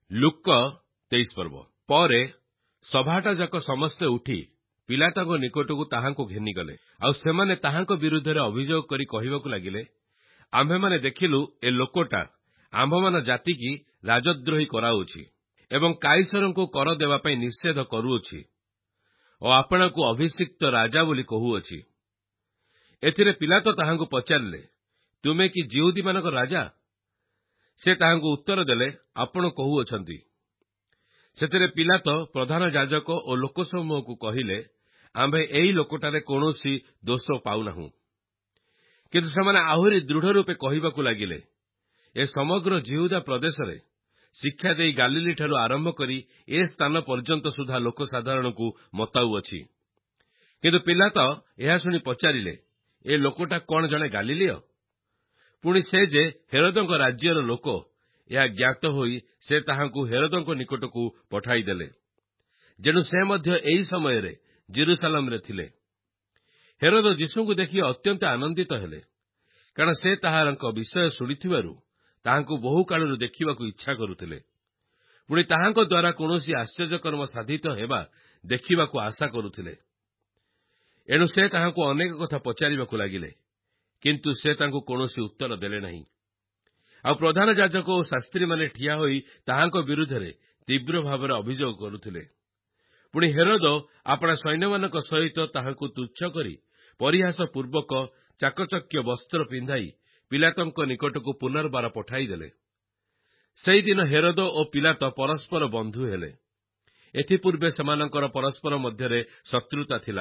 ଲୁକ 23 ପର୍ବ ପରେ ସଭାଟା ଯାକ ସମସ୍ତେ ଉଠି ପିଲାତଙ୍କ ନିକଟକୁ ତାହାଙ୍କୁ ଘେନିଗଲେ। ଆଉ ସେମାନେ ତାହାଙ୍କ ବିରୁଦ୍ଧରେ ଅଭିଯୋଗ କରି କହିବାକୁ ଲାଗିଲେ, ଆମ୍ଭେମାନେ ଦେଖିଲୁ ଏ ଲୋକଟା ଆମ୍ଭମାନ ଜାତିକି ରାଜଦ୍ରୋହୀ କରାଉଛି ଏବଂ କାଇସରଙ୍କୁ କର ଦେବା ପାଇଁ ନିଷେଧ କରୁଅଛି ଓ ଆପଣଙ୍କୁ ଅଭିଷିକ୍ତ ରାଜା ବୋଲି କହୁଅଛି। ଏଥିରେ ପିଲାତ ତାହାଙ୍କୁ ପଚାରିଲେ, ତୁମେ କି ଜିହୁଦୀମାନଙ୍କ ରାଜା? ସେ ତାହାଙ୍କୁ ଉତ୍ତର ଦେଲେ, ଆପଣ କହୁଅଛନ୍ତି। ସେଥିରେ ପିଲାତ ପ୍ରଧାନ ଯାଜକ ଓ ଲୋକସମୂହକୁ କହିଲେ, ଆମ୍ଭେ ଏହି ଲୋକଟାରେ କୌଣସି ଦୋଷ ପାଉନାହୁଁ। କିନ୍ତୁ ସେମାନେ ଆହୁରି ଦୃଢ଼ ରୂପେ କହିବାକୁ ଲାଗିଲେ, ଏ ସମଗ୍ର ଜିହୁଦା ପ୍ରଦେଶରେ ଶିକ୍ଷା ଦେଇ ଗାଲିଲୀଠାରୁ ଆରମ୍ଭ କରି ଏ ସ୍ଥାନ ପର୍ଯ୍ୟନ୍ତ ସୁଦ୍ଧା ଲୋକସାଧାରଣଙ୍କୁ ମତାଉଅଛି। କିନ୍ତୁ ପିଲାତ ଏହା ଶୁଣି ପଚାରିଲେ, ଏ ଲୋକଟା କଣ ଜଣେ ଗାଲିଲୀୟ? ପୁଣି ସେ ଯେ ହେରୋଦଙ୍କ ରାଜ୍ୟର ଲୋକ, ଏହା ଜ୍ଞାତ ହୋଇ ସେ ତାହାଙ୍କୁ ହେରୋଦଙ୍କ ନିକଟକୁ ପଠାଇଦେଲେ। ଯେଣୁ ସେ ମଧ୍ୟ ଏହି ସମୟରେ ଜେରୁସାଲେମରେ ଥିଲେ। ହେରୋଦ ଯୀଶୁଙ୍କୁ ଦେଖି ଅତ୍ୟନ୍ତ ଆନନ୍ଦିତ ହେଲେ, କାରଣ ସେ ତାହାଙ୍କ ବିଷୟ ଶୁଣିଥିବାରୁ ତାହାଙ୍କୁ ବହୁ କାଳରୁ ଦେଖିବାକୁ ଇଚ୍ଛା କରୁଥିଲେ। ପୁଣି ତାହାଙ୍କ ଦ୍ୱାରା କୌଣସି ଆଶ୍ଚର୍ଯ୍ୟକର୍ମ ସାଧିତ ହେବା ଦେଖିବାକୁ ଆଶା କରୁଥିଲେ। ଏଣୁ ସେ ତାହାଙ୍କୁ ଅନେକ କଥା ପଚାରିବାକୁ ଲାଗିଲେ, କିନ୍ତୁ ସେ ତାଙ୍କୁ କୌଣସି ଉତ୍ତର ଦେଲେ ନାହିଁ। ଆଉ ପ୍ରଧାନ ଯାଜକ ଓ ଶାସ୍ତ୍ରୀମାନେ ଠିଆ ହୋଇ ତାହାଙ୍କ ବିରୁଦ୍ଧରେ ତୀବ୍ର ଭାବରେ ଅଭିଯୋଗ କରୁଥିଲେ। ପୁଣି ହେରୋଦ ଆପଣା ସୈନ୍ୟମାନଙ୍କ ସହିତ ତାହାଙ୍କୁ ତୁଚ୍ଛ କରି ପରିହାସ ପୂର୍ବକ ଚାକଚକ୍ୟ ବସ୍ତ୍ର ପିନ୍ଧାଇ ପିଲାତଙ୍କ ନିକଟକୁ ପୁନର୍ବାର ପଠାଇଦେଲେ। ସେହିଦିନ ହେରୋଦ ଓ ପିଲାତ ପରସ୍ପର ବନ୍ଧୁ ହେଲେ। ଏଥିପୂର୍ବେ ସେମାନଙ୍କର ପରସ୍ପର ମଧ୍ୟରେ ଶତ୍ରୁତା ଥିଲା।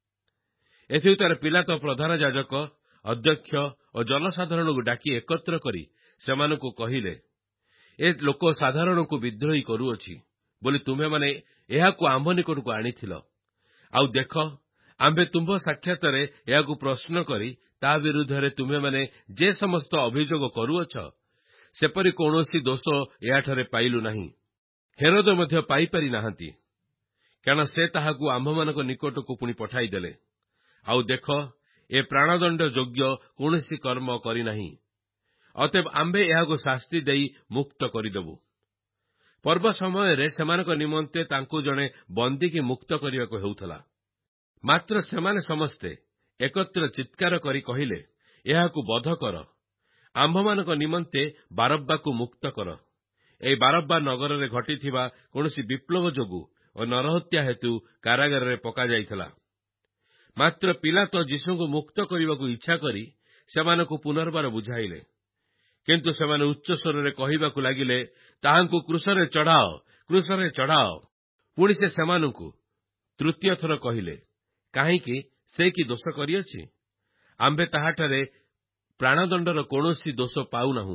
ଏଥିଉତ୍ତରେ ପିଲାତ ପ୍ରଧାନ ଯାଜକ, ଅଧ୍ୟକ୍ଷ ଓ ଜନସାଧାରଣଙ୍କୁ ଡାକି ଏକତ୍ର କରି ସେମାନଙ୍କୁ କହିଲେ, ଏ ଲୋକ ସାଧାରଣଙ୍କୁ ବିଦ୍ରୋହୀ କରୁଅଛି ବୋଲି ତୁମେମାନେ ଏହାକୁ ଆମ୍ଭ ନିକଟକୁ ଆଣିଥିଲ। ଆଉ ଦେଖ, ଆମ୍ଭେ ତୁମ୍ଭ ସାକ୍ଷାତରେ ଏହାକୁ ପ୍ରଶ୍ନ କରି ତା ବିରୁଦ୍ଧରେ ତୁମେମାନେ ଯେ ସମସ୍ତ ଅଭିଯୋଗ କରୁଅଛ, ସେପରି କୌଣସି ଦୋଷ ଏହାଠାରେ ପାଇଲୁ ନାହିଁ। ହେରୋଦ ମଧ୍ୟ ପାଇପାରି ନାହାନ୍ତି, କାରଣ ସେ ତାହାକୁ ଆମ୍ଭମାନଙ୍କ ନିକଟକୁ ପୁଣି ପଠାଇଦେଲେ। ଆଉ ଦେଖ, ଏ ପ୍ରାଣଦଣ୍ଡ ଯୋଗ୍ୟ କୌଣସି କର୍ମ କରିନାହିଁ। ଅତଏବ ଆମ୍ଭେ ଏହାକୁ ଶାସ୍ତି ଦେଇ ମୁକ୍ତ କରିଦେବୁ। ପର୍ବ ସମୟରେ ସେମାନଙ୍କ ନିମନ୍ତେ ତାଙ୍କୁ ଜଣେ ବନ୍ଦୀକି ମୁକ୍ତ କରିବାକୁ ହେଉଥିଲା। ମାତ୍ର ସେମାନେ ସମସ୍ତେ ଏକତ୍ର ଚିତ୍କାର କରି କହିଲେ, ଏହାକୁ ବଧ କର, ଆମ୍ଭମାନଙ୍କ ନିମନ୍ତେ ବାରବ୍ବାକୁ ମୁକ୍ତ କର। ଏହି ବାରବ୍ବା ନଗରରେ ଘଟିଥିବା କୌଣସି ବିପ୍ଳବ ଯୋଗୁଁ ଓ ନରହତ୍ୟା ହେତୁ କାରାଗାରରେ ପକାଯାଇଥିଲା। ମାତ୍ର ପିଲାତ ଯୀଶୁଙ୍କୁ ମୁକ୍ତ କରିବାକୁ ଇଚ୍ଛା କରି ସେମାନଙ୍କୁ ପୁନର୍ବାର ବୁଝାଇଲେ। କିନ୍ତୁ ସେମାନେ ଉଚ୍ଚସ୍ୱରରେ କହିବାକୁ ଲାଗିଲେ, ତାହାଙ୍କୁ କ୍ରୁଶରେ ଚଢ଼ାଅ, କ୍ରୁଶରେ ଚଢ଼ାଅ। ପୁଣି ସେ ସେମାନଙ୍କୁ ତୃତୀୟ ଥର କହିଲେ, କାହିଁକି ସେ କି ଦୋଷ କରିଅଛି? ଆମ୍ଭେ ତାହାଠାରେ ପ୍ରାଣଦଣ୍ଡର କୌଣସି ଦୋଷ ପାଉନାହୁଁ।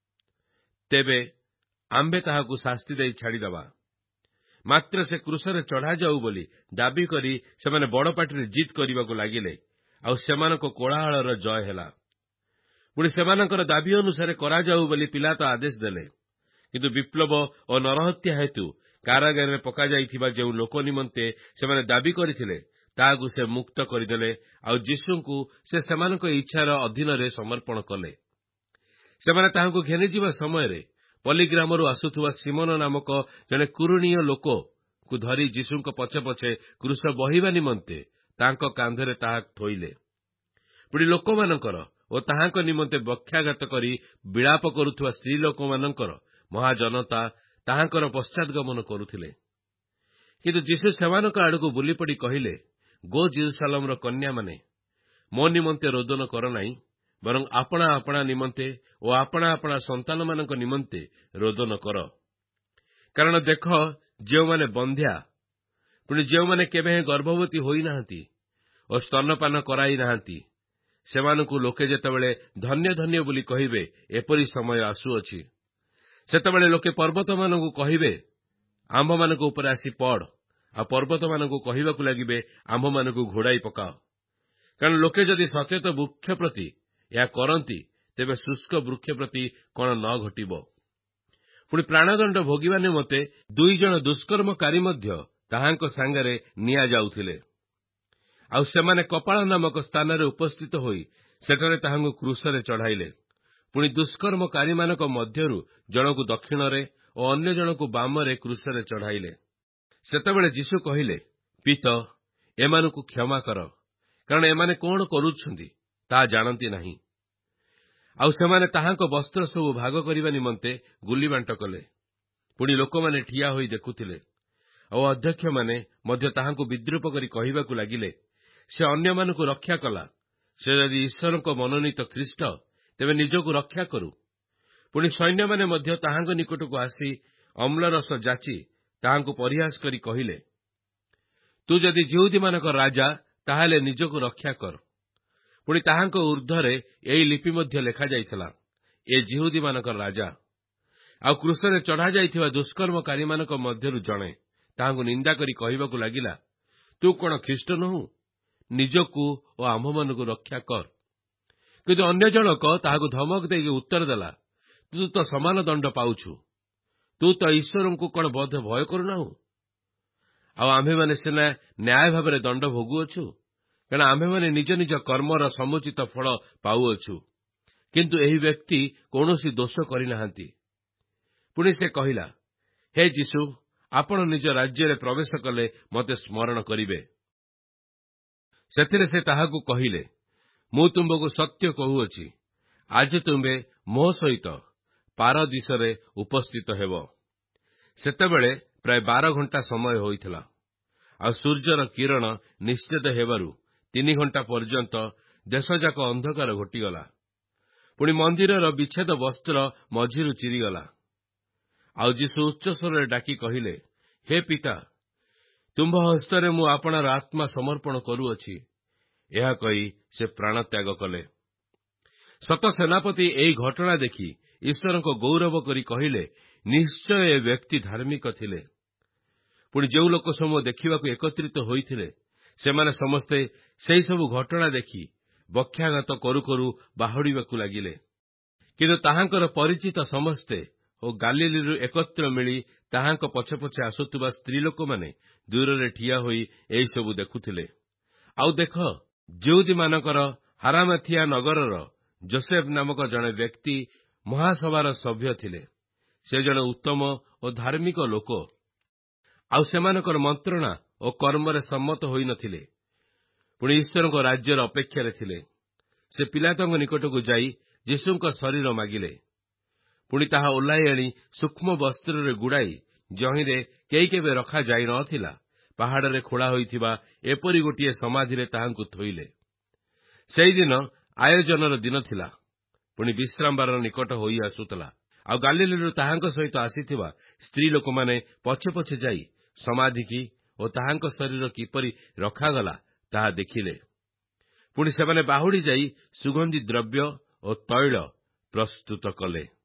ତେବେ ଆମ୍ଭେ ତାହାକୁ ଶାସ୍ତି ଦେଇ ଛାଡ଼ିଦେବା। ମାତ୍ର ସେ କ୍ରୁଶରେ ଚଢ଼ାଯାଉ ବୋଲି ଦାବି କରି ସେମାନେ ବଡ଼ ପାଟିରେ ଜିଦ୍ କରିବାକୁ ଲାଗିଲେ। ଆଉ ସେମାନଙ୍କ କୋଳାହଳର ଜୟ ହେଲା। ପୁଣି ସେମାନଙ୍କର ଦାବି ଅନୁସାରେ କରାଯାଉ ବୋଲି ପିଲାତ ଆଦେଶ ଦେଲେ। କିନ୍ତୁ ବିପ୍ଳବ ଓ ନରହତ୍ୟା ହେତୁ କାରାଗାରରେ ପକାଯାଇଥିବା ଯେଉଁ ଲୋକ ନିମନ୍ତେ ସେମାନେ ଦାବି କରିଥିଲେ, ତାହାକୁ ସେ ମୁକ୍ତ କରିଦେଲେ। ଆଉ ଯୀଶୁଙ୍କୁ ସେ ସେମାନଙ୍କ ଇଚ୍ଛାର ଅଧୀନରେ ସମର୍ପଣ କଲେ। ସେମାନେ ତାହାଙ୍କୁ ଘେନିଯିବା ସମୟରେ ପଲିଗ୍ରାମରୁ ଆସୁଥିବା ସିମୋନ ନାମକ ଜଣେ କୁରୁଣୀୟ ଲୋକକୁ ଧରି ଯୀଶୁଙ୍କ ପଛେ ପଛେ କ୍ରୁଶ ବହିବା ନିମନ୍ତେ ତାଙ୍କ କାନ୍ଧରେ ତାହା ଥୋଇଲେ। ପୁଣି ଲୋକମାନଙ୍କର ଓ ତାହାଙ୍କ ନିମନ୍ତେ ବକ୍ଷାଘାତ କରି ବିଳାପ କରୁଥିବା ସ୍ତ୍ରୀ ଲୋକମାନଙ୍କର ମହାଜନତା ତାହାଙ୍କର ପଶ୍ଚାତଗମନ କରୁଥିଲେ। କିନ୍ତୁ ଯୀଶୁ ସେମାନଙ୍କ ଆଡ଼କୁ ବୁଲିପଡ଼ି କହିଲେ, ଗୋ ଜେରୁସାଲେମର କନ୍ୟାମାନେ, ମୋ ନିମନ୍ତେ ରୋଦନ କର ନାହିଁ, ବରଂ ଆପଣା ଆପଣା ନିମନ୍ତେ ଓ ଆପଣା ଆପଣା ସନ୍ତାନମାନଙ୍କ ନିମନ୍ତେ ରୋଦନ କର। କାରଣ ଦେଖ, ଯେଉଁମାନେ ବନ୍ଧ୍ୟା, ପୁଣି ଯେଉଁମାନେ କେବେ ଗର୍ଭବତୀ ହୋଇନାହାନ୍ତି ଓ ସ୍ତନପାନ କରାଇ ନାହାନ୍ତି, ସେମାନଙ୍କୁ ଲୋକେ ଯେତେବେଳେ ଧନ୍ୟ ଧନ୍ୟ ବୋଲି କହିବେ, ଏପରି ସମୟ ଆସୁଅଛି। ସେତେବେଳେ ଲୋକେ ପର୍ବତମାନଙ୍କୁ କହିବେ, ଆମ୍ଭମାନଙ୍କ ଉପରେ ଆସି ପଡ଼, ଆଉ ପର୍ବତମାନଙ୍କୁ କହିବାକୁ ଲାଗିବେ, ଆମ୍ଭମାନଙ୍କୁ ଘୋଡ଼ାଇ ପକାଅ। କାରଣ ଲୋକେ ଯଦି ସଚେତ ବୃକ୍ଷ ପ୍ରତି ଏହା କରନ୍ତି, ତେବେ ଶୁଷ୍କ ବୃକ୍ଷ ପ୍ରତି କଣ ନ ଘଟିବ। ପୁଣି ପ୍ରାଣଦଣ୍ଡ ଭୋଗିବା ନିମନ୍ତେ 2 ଜଣ ଦୁଷ୍କର୍ମକାରୀ ମଧ୍ୟ ତାହାଙ୍କ ସାଙ୍ଗରେ ନିଆଯାଉଥିଲେ। ଆଉ ସେମାନେ କପାଳ ନାମକ ସ୍ଥାନରେ ଉପସ୍ଥିତ ହୋଇ ସେଠାରେ ତାହାଙ୍କୁ କ୍ରୁଶରେ ଚଢ଼ାଇଲେ। ପୁଣି ଦୁଷ୍କର୍ମକାରୀମାନଙ୍କ ମଧ୍ୟରୁ ଜଣକୁ ଦକ୍ଷିଣରେ ଓ ଅନ୍ୟ ଜଣକୁ ବାମରେ କ୍ରୁଶରେ ଚଢ଼ାଇଲେ। ସେତେବେଳେ ଯୀଶୁ କହିଲେ, ପିତ, ଏମାନଙ୍କୁ କ୍ଷମା କର, କାରଣ ଏମାନେ କଣ କରୁଛନ୍ତି ତାହା ଜାଣନ୍ତି ନାହିଁ। ଆଉ ସେମାନେ ତାହାଙ୍କ ବସ୍ତ୍ର ସବୁ ଭାଗ କରିବା ନିମନ୍ତେ ଗୁଲିବାଣ୍ଟ କଲେ। ପୁଣି ଲୋକମାନେ ଠିଆ ହୋଇ ଦେଖୁଥିଲେ। ଆଉ ଅଧ୍ୟକ୍ଷମାନେ ମଧ୍ୟ ତାହାଙ୍କୁ ବିଦ୍ରୂପ କରି କହିବାକୁ ଲାଗିଲେ, ସେ ଅନ୍ୟମାନଙ୍କୁ ରକ୍ଷା କଲା। ସେ ଯଦି ଈଶ୍ୱରଙ୍କ ମନୋନୀତ ଖ୍ରୀଷ୍ଟ, ତେବେ ନିଜକୁ ରକ୍ଷା କରୁ। ପୁଣି ସୈନ୍ୟମାନେ ମଧ୍ୟ ତାହାଙ୍କ ନିକଟକୁ ଆସି ଅମ୍ଳରସ ଯାଚି ତାହାଙ୍କୁ ପରିହାସ କରି କହିଲେ, ତୁ ଯଦି ଯିହୁଦୀମାନଙ୍କ ରାଜା, ତାହେଲେ ନିଜକୁ ରକ୍ଷା କର। ପୁଣି ତାହାଙ୍କ ଉର୍ଦ୍ଧ୍ୱରେ ଏହି ଲିପି ମଧ୍ୟ ଲେଖାଯାଇଥିଲା, ଏ ଯିହୁଦୀମାନଙ୍କର ରାଜା। ଆଉ କ୍ରୁଶରେ ଚଢ଼ାଯାଇଥିବା ଦୁଷ୍କର୍ମକାରୀମାନଙ୍କ ମଧ୍ୟରୁ ଜଣେ ତାହାଙ୍କୁ ନିନ୍ଦା କରି କହିବାକୁ ଲାଗିଲା, ତୁ କଣ ଖ୍ରୀଷ୍ଟ ନୋହୁ? ନିଜକୁ ଓ ଆମ୍ଭମାନଙ୍କୁ ରକ୍ଷା କର। କିନ୍ତୁ ଅନ୍ୟ ଜଣକ ତାହାକୁ ଧମକ ଦେଇକି ଉତ୍ତର ଦେଲା, ତୁ ତ ସମାନ ଦଣ୍ଡ ପାଉଛୁ। ତୁ ତ ଈଶ୍ୱରଙ୍କୁ କଣ ବୋଧେ ଭୟ କରୁନାହୁଁ? ଆଉ ଆମ୍ଭେମାନେ ସିନା ନ୍ୟାୟ ଭାବରେ ଦଣ୍ଡ ଭୋଗୁଅଛୁ, କାରଣ ଆମ୍ଭେମାନେ ନିଜ ନିଜ କର୍ମର ସମୁଚିତ ଫଳ ପାଉଅଛୁ। କିନ୍ତୁ ଏହି ବ୍ୟକ୍ତି କୌଣସି ଦୋଷ କରିନାହାନ୍ତି। ପୁଣି ସେ କହିଲା, ହେ ଯୀଶୁ, ଆପଣ ନିଜ ରାଜ୍ୟରେ ପ୍ରବେଶ କଲେ ମୋତେ ସ୍ମରଣ କରିବେ। ସେଥିରେ ସେ ତାହାକୁ କହିଲେ, ମୁଁ ତୁମ୍ଭକୁ ସତ୍ୟ କହୁଅଛି, ଆଜି ତୁମ୍ଭେ ମୋ ସହିତ ପାରଦୀସରେ ଉପସ୍ଥିତ ହେବ। ସେତେବେଳେ ପ୍ରାୟ 12 ଘଣ୍ଟା ସମୟ ହୋଇଥିଲା। ଆଉ ସୂର୍ଯ୍ୟର କିରଣ ନିଶ୍ଚେତ ହେବାରୁ 3 ଘଣ୍ଟା ପର୍ଯ୍ୟନ୍ତ ଦେଶଯାକ ଅନ୍ଧକାର ଘୋଟିଗଲା। ପୁଣି ମନ୍ଦିରର ବିଚ୍ଛେଦ ବସ୍ତ୍ର ମଝିରୁ ଚିରିଗଲା। ଆଉ ଯୀଶୁ ଉଚ୍ଚସ୍ୱରରେ ଡାକି କହିଲେ, ହେ ପିତା, ତୁମ୍ଭ ହସ୍ତରେ ମୁଁ ଆପଣାର ଆତ୍ମା ସମର୍ପଣ କରୁଅଛି। ଏହା କହି ସେ ପ୍ରାଣତ୍ୟାଗ କଲେ। ଶତ ସେନାପତି ଏହି ଘଟଣା ଦେଖି ଈଶ୍ୱରଙ୍କ ଗୌରବ କରି କହିଲେ, ନିଶ୍ଚୟ ଏ ବ୍ୟକ୍ତି ଧାର୍ମିକ ଥିଲେ। ପୁଣି ଯେଉଁ ଲୋକ ସମୂହ ଦେଖିବାକୁ ଏକତ୍ରିତ ହୋଇଥିଲେ, ସେମାନେ ସମସ୍ତେ ସେହି ସବୁ ଘଟଣା ଦେଖି ବକ୍ଷାଘାତ କରୁ କରୁ ବାହୁଡ଼ିବାକୁ ଲାଗିଲେ। କିନ୍ତୁ ତାହାଙ୍କର ପରିଚିତ ସମସ୍ତେ ଓ ଗାଲିଲରୁ ଏକତ୍ର ମିଳି ତାହାଙ୍କ ପଛେ ପଛେ ଆସୁଥିବା ସ୍ତ୍ରୀ ଲୋକମାନେ ଦୂରରେ ଠିଆ ହୋଇ ଏହିସବୁ ଦେଖୁଥିଲେ। ଆଉ ଦେଖ, ଯିହୁଦୀମାନଙ୍କର ହାରାମାଥିଆ ନଗରର ଯୋସେଫ ନାମକ ଜଣେ ବ୍ୟକ୍ତି ମହାସଭାର ସଭ୍ୟ ଥିଲେ। ସେ ଜଣେ ଉତ୍ତମ ଓ ଧାର୍ମିକ ଲୋକ। ଆଉ ସେମାନଙ୍କର ମନ୍ତ୍ରଣା ଓ କର୍ମରେ ସମ୍ମତ ହୋଇନଥିଲେ, ପୁଣି ଈଶ୍ୱରଙ୍କ ରାଜ୍ୟର ଅପେକ୍ଷାରେ ଥିଲେ। ସେ ପିଲାତଙ୍କ ନିକଟକୁ ଯାଇ ଯୀଶୁଙ୍କ ଶରୀର ମାଗିଲେ। ପୁଣି ତାହା ଓହ୍ଲାଇ ଆଣି ସୂକ୍ଷ୍ମ ବସ୍ତ୍ରରେ ଗୁଡ଼ାଇ, ଯହିଁରେ କେହି କେବେ ରଖାଯାଇ ନଥିଲା, ପାହାଡ଼ରେ ଖୋଳା ହୋଇଥିବା ଏପରି ଗୋଟିଏ ସମାଧିରେ ତାହାଙ୍କୁ ଥୋଇଲେ। ସେହିଦିନ ଆୟୋଜନର ଦିନ ଥିଲା। ପୁଣି ବିଶ୍ରାମବାର ନିକଟ ହୋଇ ଆସୁଥିଲା। ଆଉ ଗାଲିଲରୁ ତାହାଙ୍କ ସହିତ ଆସିଥିବା ସ୍ତ୍ରୀ ଲୋକମାନେ ପଛେ ପଛେ ଯାଇ ସମାଧିକି ଓ ତାହାଙ୍କ ଶରୀର କିପରି ରଖାଗଲା ତାହା ଦେଖିଲେ। ପୁଣି ସେମାନେ ବାହୁଡ଼ି ଯାଇ ସୁଗନ୍ଧି ଦ୍ରବ୍ୟ ଓ ତୈଳ ପ୍ରସ୍ତୁତ କଲେ।